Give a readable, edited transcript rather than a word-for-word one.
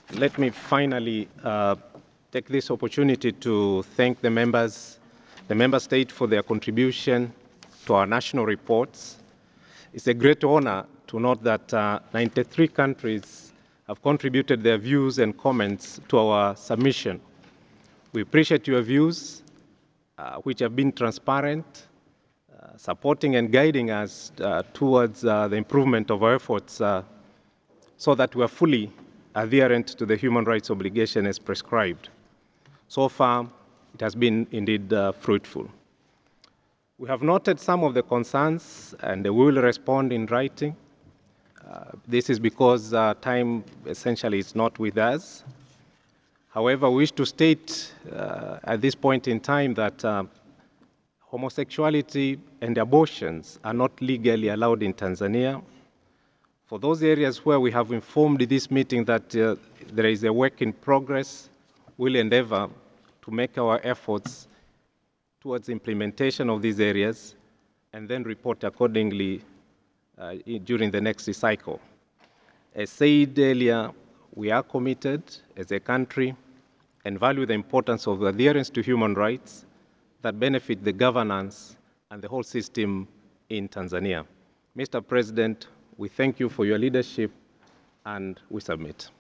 Let me finally take this opportunity to thank the member state for their contribution to our national reports. It's a great honor to note that 93 countries have contributed their views and comments to our submission. We appreciate your views, which have been transparent, supporting and guiding us towards the improvement of our efforts so that we are fully adherent to the human rights obligation as prescribed. So far, it has been indeed fruitful. We have noted some of the concerns and we will respond in writing. This is because time essentially is not with us. However, we wish to state at this point in time that homosexuality and abortions are not legally allowed in Tanzania. For those areas where we have informed this meeting that there is a work in progress, we'll endeavor to make our efforts towards implementation of these areas and then report accordingly during the next cycle. As said earlier, we are committed as a country and value the importance of adherence to human rights that benefit the governance and the whole system in Tanzania. Mr. President, we thank you for your leadership and we submit.